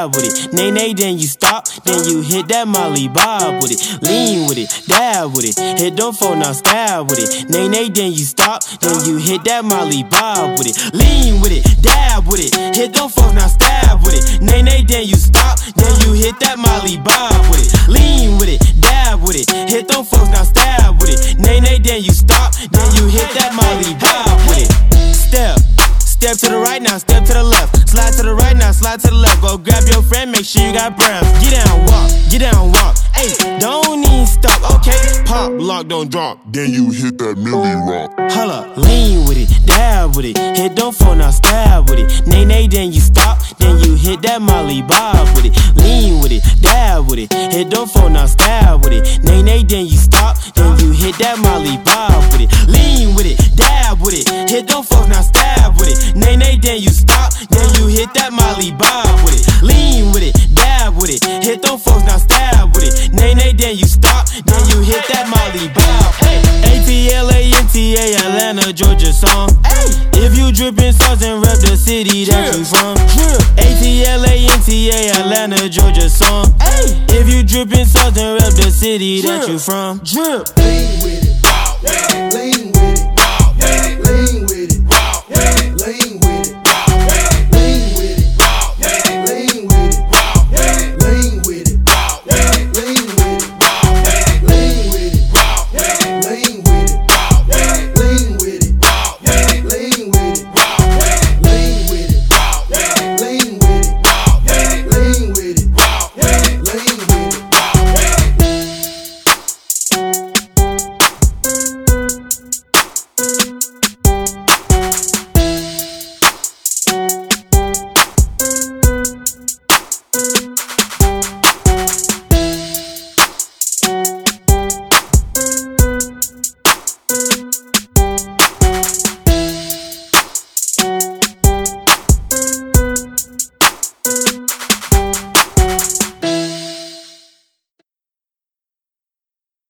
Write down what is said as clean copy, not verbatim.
dab with it. Nay, then you stop, then you hit that Molly Bob with it. Lean with it, dab with it. Hit them phone, now stab with it. Nay, then you stop, then you hit that Molly Bob with it. Lean with it, dab with it. Hit them folks, now stab with it. Nay, then you stop, then you hit that Molly Bob with it. Lean with it, dab with it. Hit them folks, now stab with it. Nay, then you stop, then you hit that Molly Bob with it. Step to the right now, step to the left. Slide to the right now, slide to the left. Go grab your friend, make sure you got breath. Get down, walk. Hey, don't even stop, okay? Pop, lock, don't drop. Then you hit that Millie Rock. Holla, lean with it, dab with it. Hit them phone, now stab with it. Nay, then you stop, then you hit that Molly Bob with it. Lean with it, dab with it. Hit them phone, now stab with it. Nay, then you stop, then you hit that Molly Bob with it. Lean with it, dab with it. Hit them folks, now stab with it. Nay, then you stop, then you hit that Molly Bob with it. Lean with it, dab with it. Hit them folks, now stab with it. Nay, then you stop, then you hit that Molly Bob. Hey, ATLANTA, Atlanta, Georgia song. Hey, if you drippin' sauce and rep the city that you from. ATLANTA, Atlanta, Georgia song. Hey, if you drippin' sauce and rep the city that you from. Lean with it, lean with it.